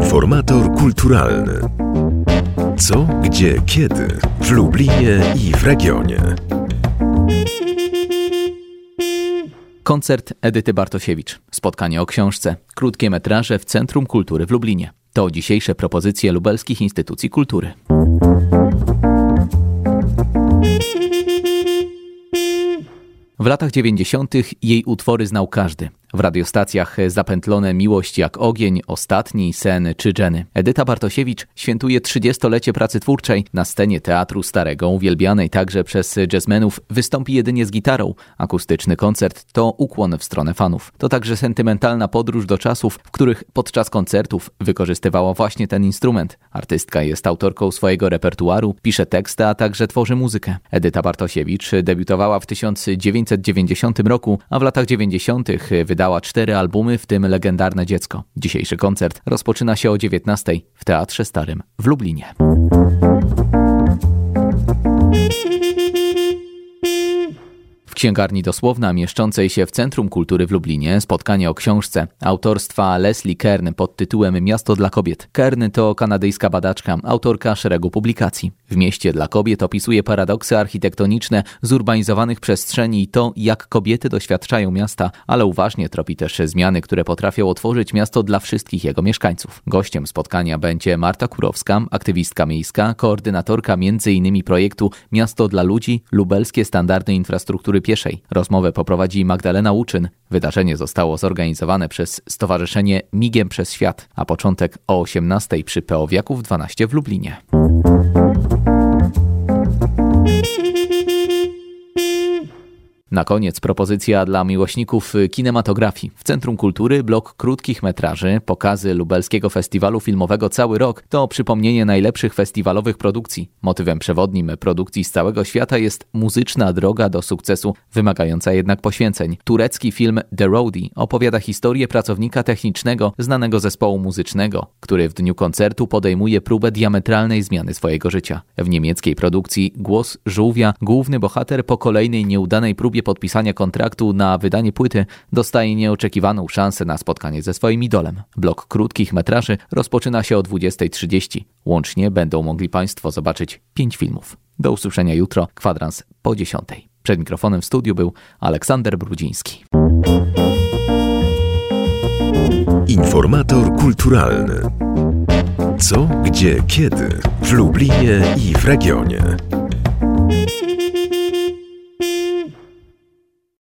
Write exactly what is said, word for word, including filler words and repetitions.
Informator kulturalny. Co, gdzie, kiedy w Lublinie i w regionie. Koncert Edyty Bartosiewicz. Spotkanie o książce. Krótkie metraże w Centrum Kultury w Lublinie. To dzisiejsze propozycje lubelskich instytucji kultury. W latach dziewięćdziesiątych jej utwory znał każdy. W radiostacjach zapętlone Miłość jak ogień, Ostatni, Sen czy Dżeny. Edyta Bartosiewicz świętuje trzydziestolecie pracy twórczej. Na scenie Teatru Starego, uwielbianej także przez jazzmenów, wystąpi jedynie z gitarą. Akustyczny koncert to ukłon w stronę fanów. To także sentymentalna podróż do czasów, w których podczas koncertów wykorzystywała właśnie ten instrument. Artystka jest autorką swojego repertuaru, pisze teksty, a także tworzy muzykę. Edyta Bartosiewicz debiutowała w tysiąc dziewięćset dziewięćdziesiątym roku, a w latach dziewięćdziesiątych wydała Dała cztery albumy, w tym legendarne Dziecko. Dzisiejszy koncert rozpoczyna się o dziewiętnastej w Teatrze Starym w Lublinie. W księgarni Dosłowna, mieszczącej się w Centrum Kultury w Lublinie, spotkanie o książce autorstwa Leslie Kern pod tytułem Miasto dla kobiet. Kern to kanadyjska badaczka, autorka szeregu publikacji. W Mieście dla kobiet opisuje paradoksy architektoniczne zurbanizowanych przestrzeni i to, jak kobiety doświadczają miasta, ale uważnie tropi też zmiany, które potrafią otworzyć miasto dla wszystkich jego mieszkańców. Gościem spotkania będzie Marta Kurowska, aktywistka miejska, koordynatorka między innymi projektu Miasto dla ludzi, lubelskie standardy infrastruktury pieszej. Rozmowę poprowadzi Magdalena Łuczyn. Wydarzenie zostało zorganizowane przez Stowarzyszenie Migiem przez Świat, a początek o osiemnastej przy Peowiaków dwanaście w Lublinie. Na koniec propozycja dla miłośników kinematografii. W Centrum Kultury blok krótkich metraży, pokazy lubelskiego festiwalu filmowego Cały Rok to przypomnienie najlepszych festiwalowych produkcji. Motywem przewodnim produkcji z całego świata jest muzyczna droga do sukcesu, wymagająca jednak poświęceń. Turecki film The Roadie opowiada historię pracownika technicznego znanego zespołu muzycznego, który w dniu koncertu podejmuje próbę diametralnej zmiany swojego życia. W niemieckiej produkcji Głos żółwia główny bohater po kolejnej nieudanej próbie podpisania kontraktu na wydanie płyty dostaje nieoczekiwaną szansę na spotkanie ze swoim idolem. Blok krótkich metraży rozpoczyna się o dwudziestej trzydzieści. Łącznie będą mogli Państwo zobaczyć pięć filmów. Do usłyszenia jutro, kwadrans po dziesiątej. Przed mikrofonem w studiu był Aleksander Brudziński. Informator kulturalny. Co, gdzie, kiedy w Lublinie i w regionie.